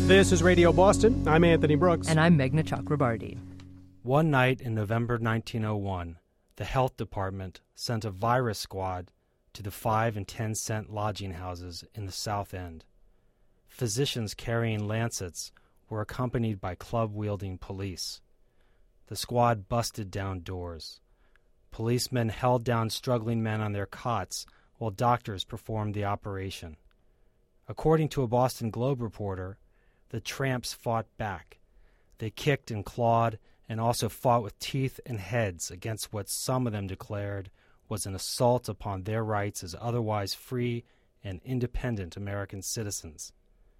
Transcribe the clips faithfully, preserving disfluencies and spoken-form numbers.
This is Radio Boston. I'm Anthony Brooks. And I'm Meghna Chakrabarty. One night in November nineteen oh one, the health department sent a virus squad to the five and ten cent lodging houses in the South End. Physicians carrying lancets were accompanied by club-wielding police. The squad busted down doors. Policemen held down struggling men on their cots while doctors performed the operation. According to a Boston Globe reporter, the tramps fought back. They kicked and clawed and also fought with teeth and heads against what some of them declared was an assault upon their rights as otherwise free and independent American citizens.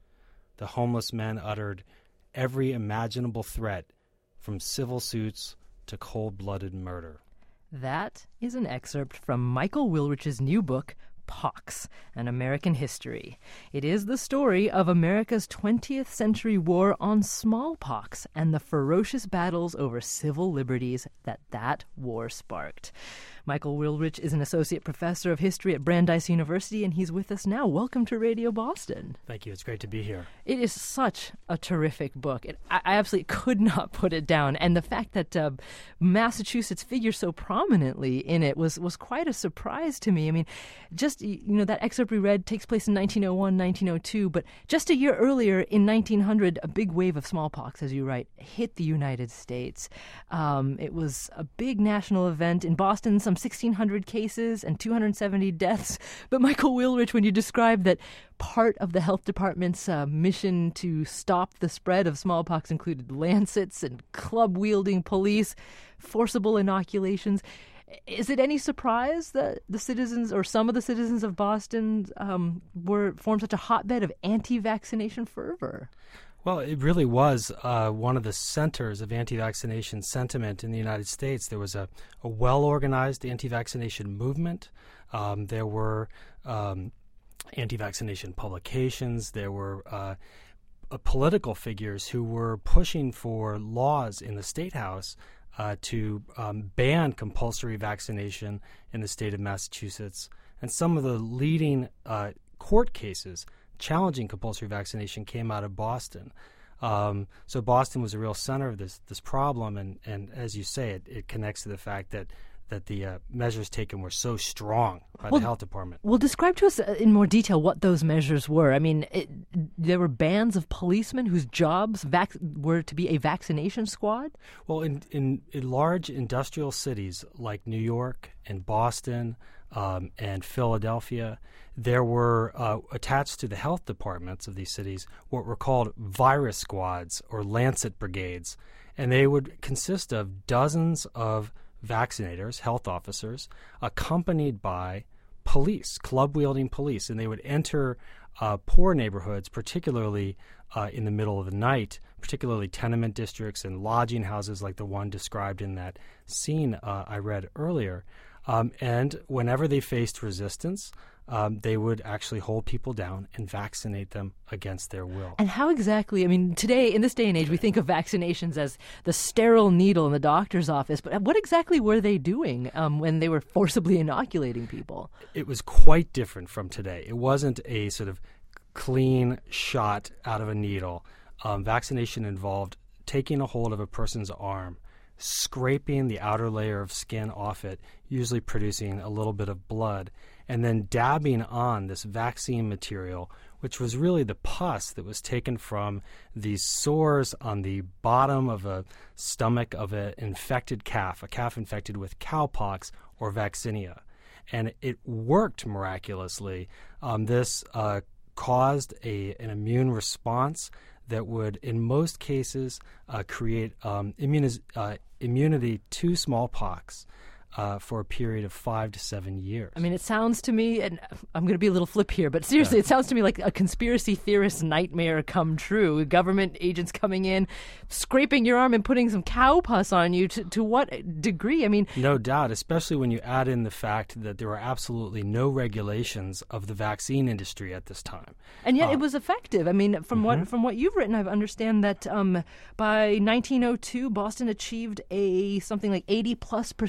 The homeless men uttered every imaginable threat, from civil suits to cold-blooded murder. That is an excerpt from Michael Wilrich's new book, Pox, An American History. It is the story of America's twentieth century war on smallpox and the ferocious battles over civil liberties that that war sparked. Michael Wilrich is an associate professor of history at Brandeis University, and he's with us now. Welcome to Radio Boston. Thank you. It's great to be here. It is such a terrific book. It, I, I absolutely could not put it down. And the fact that uh, Massachusetts figures so prominently in it was, was quite a surprise to me. I mean, just, you know, that excerpt we read takes place in nineteen oh one, nineteen oh two, but just a year earlier in nineteen hundred, a big wave of smallpox, as you write, hit the United States. Um, it was a big national event. In Boston, some sixteen hundred cases and two hundred seventy deaths. But Michael Wilrich, when you describe that part of the health department's uh, mission to stop the spread of smallpox included lancets and club-wielding police, forcible inoculations, is it any surprise that the citizens or some of the citizens of Boston um, were formed such a hotbed of anti-vaccination fervor? Well, it really was uh, one of the centers of anti-vaccination sentiment in the United States. There was a, a well-organized anti-vaccination movement. Um, there were um, anti-vaccination publications. There were uh, uh, political figures who were pushing for laws in the State House uh, to um, ban compulsory vaccination in the state of Massachusetts. And some of the leading uh, court cases challenging compulsory vaccination came out of Boston. Um, so Boston was a real center of this this problem, and, and as you say, it, it connects to the fact that that the uh, measures taken were so strong by well, the health department. Well, describe to us in more detail what those measures were. I mean, it, there were bands of policemen whose jobs vac- were to be a vaccination squad? Well, in, in, in large industrial cities like New York and Boston um, and Philadelphia, there were uh, attached to the health departments of these cities what were called virus squads or lancet brigades, and they would consist of dozens of vaccinators, health officers, accompanied by police, club-wielding police, and they would enter uh, poor neighborhoods, particularly uh, in the middle of the night, particularly tenement districts and lodging houses like the one described in that scene uh, I read earlier. Um, and whenever they faced resistance, um, they would actually hold people down and vaccinate them against their will. And how exactly, I mean, today, in this day and age, we think of vaccinations as the sterile needle in the doctor's office, but what exactly were they doing um, when they were forcibly inoculating people? It was quite different from today. It wasn't a sort of clean shot out of a needle. Um, vaccination involved taking a hold of a person's arm, scraping the outer layer of skin off it, usually producing a little bit of blood, and then dabbing on this vaccine material, which was really the pus that was taken from these sores on the bottom of a stomach of an infected calf, a calf infected with cowpox or vaccinia. And it worked miraculously. Um, this uh, caused a, an immune response that would, in most cases, uh, create um, immuniz- uh, immunity to smallpox uh, for a period of five to seven years. I mean, it sounds to me, and I'm going to be a little flip here, but seriously, yeah. It sounds to me like a conspiracy theorist nightmare come true. Government agents coming in, scraping your arm and putting some cow pus on you. To, to what degree? I mean, no doubt, especially when you add in the fact that there were absolutely no regulations of the vaccine industry at this time. And yet uh, it was effective. I mean, from mm-hmm. what from what you've written, I understand that um, by nineteen oh two, Boston achieved a something like eighty plus percent vaccination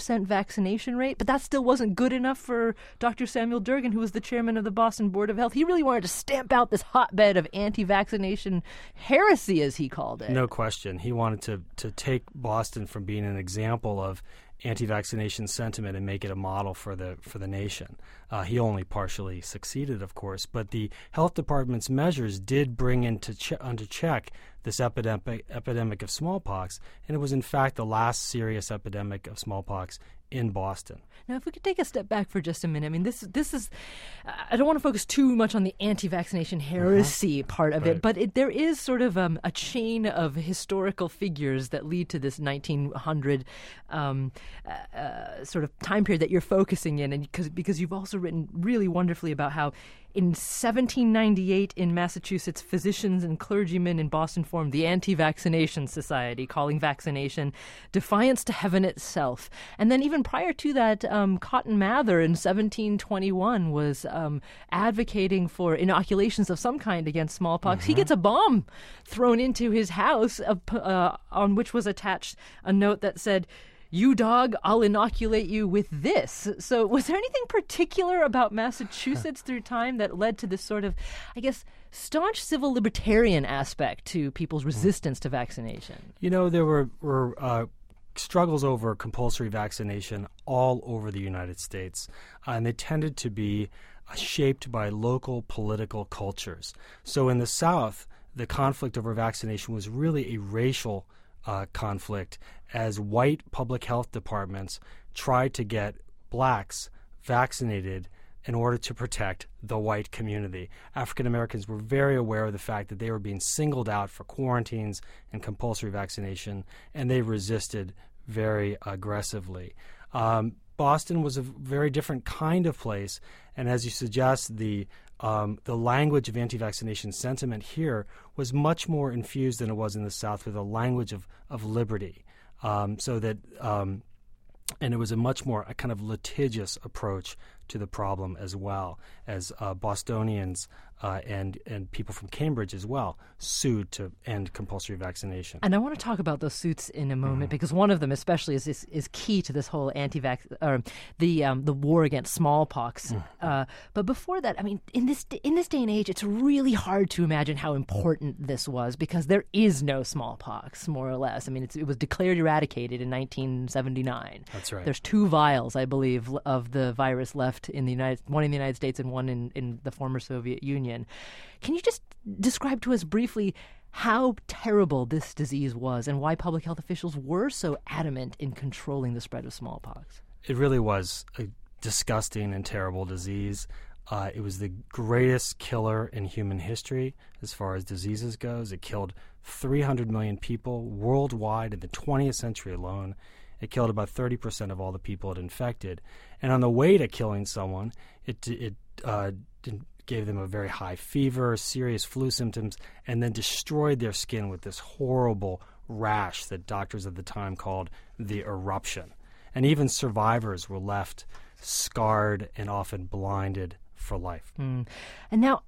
vaccination rate, but that still wasn't good enough for Doctor Samuel Durgan, who was the chairman of the Boston Board of Health. He really wanted to stamp out this hotbed of anti-vaccination heresy, as he called it. No question. He wanted to, to take Boston from being an example of anti-vaccination sentiment and make it a model for the for the nation. Uh, he only partially succeeded, of course, but the health department's measures did bring into che- under check this epidemic epidemic of smallpox, and it was in fact the last serious epidemic of smallpox in Boston. Now, if we could take a step back for just a minute, I mean, this this is, I don't want to focus too much on the anti-vaccination heresy uh-huh. part of right. it, but it, there is sort of um, a chain of historical figures that lead to this nineteen hundred um, uh, uh, sort of time period that you're focusing in, and because because you've also written really wonderfully about how in seventeen ninety-eight in Massachusetts, physicians and clergymen in Boston formed the Anti-Vaccination Society, calling vaccination defiance to heaven itself. And then even prior to that, um, Cotton Mather in seventeen twenty-one was um, advocating for inoculations of some kind against smallpox. Mm-hmm. He gets a bomb thrown into his house uh, uh, on which was attached a note that said, "You dog, I'll inoculate you with this." So was there anything particular about Massachusetts through time that led to this sort of, I guess, staunch civil libertarian aspect to people's resistance to vaccination? You know, there were, were uh, struggles over compulsory vaccination all over the United States, uh, and they tended to be uh, shaped by local political cultures. So in the South, the conflict over vaccination was really a racial Uh, conflict, as white public health departments tried to get blacks vaccinated in order to protect the white community. African Americans were very aware of the fact that they were being singled out for quarantines and compulsory vaccination, and they resisted very aggressively. Um, Boston was a very different kind of place, and as you suggest, the Um, the language of anti-vaccination sentiment here was much more infused than it was in the South, with a language of, of liberty. Um, so that, um, and it was a much more a kind of litigious approach to the problem, as well as uh, Bostonians uh, and and people from Cambridge as well sued to end compulsory vaccination. And I want to talk about those suits in a moment, mm-hmm. because one of them, especially, is is, is key to this whole anti-vax or the um, the war against smallpox. Mm-hmm. Uh, but before that, I mean, in this in this day and age, it's really hard to imagine how important this was, because there is no smallpox, more or less. I mean, it's, it was declared eradicated in nineteen seventy-nine. That's right. There's two vials, I believe, of the virus left in the United, one in the United States and one in, in the former Soviet Union. Can you just describe to us briefly how terrible this disease was and why public health officials were so adamant in controlling the spread of smallpox? It really was a disgusting and terrible disease. Uh, it was the greatest killer in human history as far as diseases goes. It killed three hundred million people worldwide in the twentieth century alone. It killed about thirty percent of all the people it infected. And on the way to killing someone, it it uh, gave them a very high fever, serious flu symptoms, and then destroyed their skin with this horrible rash that doctors at the time called the eruption. And even survivors were left scarred and often blinded for life. Mm. And now,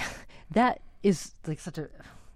that is like such a...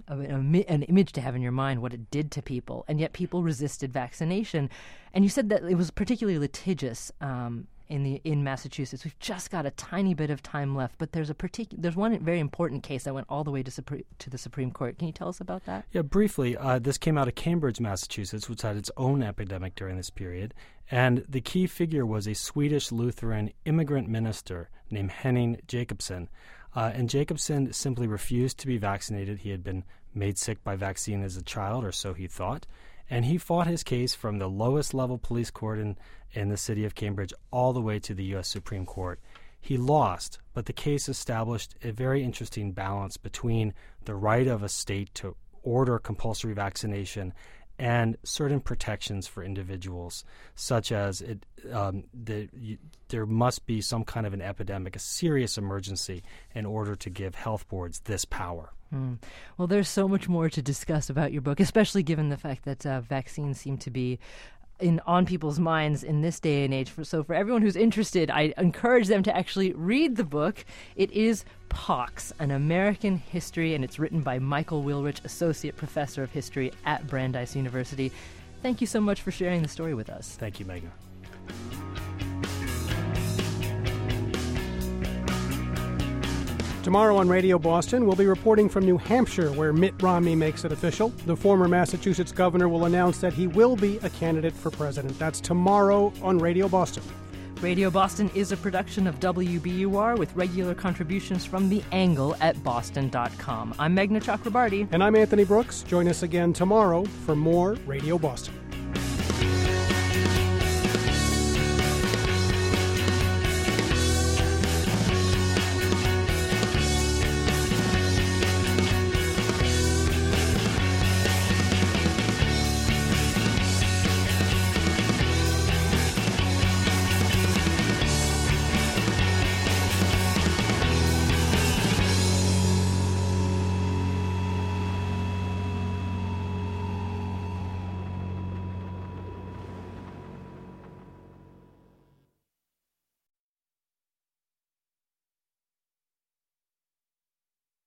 an image to have in your mind, what it did to people, and yet people resisted vaccination. And you said that it was particularly litigious um, in the in Massachusetts. We've just got a tiny bit of time left, but there's a particular there's one very important case that went all the way to Supre- to the Supreme Court. Can you tell us about that? Yeah, briefly. Uh, this came out of Cambridge, Massachusetts, which had its own epidemic during this period. And the key figure was a Swedish Lutheran immigrant minister named Henning Jacobson. Uh, and Jacobson simply refused to be vaccinated. He had been made sick by vaccine as a child, or so he thought. And he fought his case from the lowest level police court in, in the city of Cambridge all the way to the U S Supreme Court. He lost, but the case established a very interesting balance between the right of a state to order compulsory vaccination and certain protections for individuals, such as it, um, the, you, there must be some kind of an epidemic, a serious emergency, in order to give health boards this power. Mm. Well, there's so much more to discuss about your book, especially given the fact that uh, vaccines seem to be in on people's minds in this day and age. For, so for everyone who's interested, I encourage them to actually read the book. It is Pox, An American History, and it's written by Michael Wilrich, Associate Professor of History at Brandeis University. Thank you so much for sharing the story with us. Thank you, Megan. Tomorrow on Radio Boston, we'll be reporting from New Hampshire, where Mitt Romney makes it official. The former Massachusetts governor will announce that he will be a candidate for president. That's tomorrow on Radio Boston. Radio Boston is a production of W B U R with regular contributions from The Angle at boston dot com. I'm Meghna Chakrabarty. And I'm Anthony Brooks. Join us again tomorrow for more Radio Boston.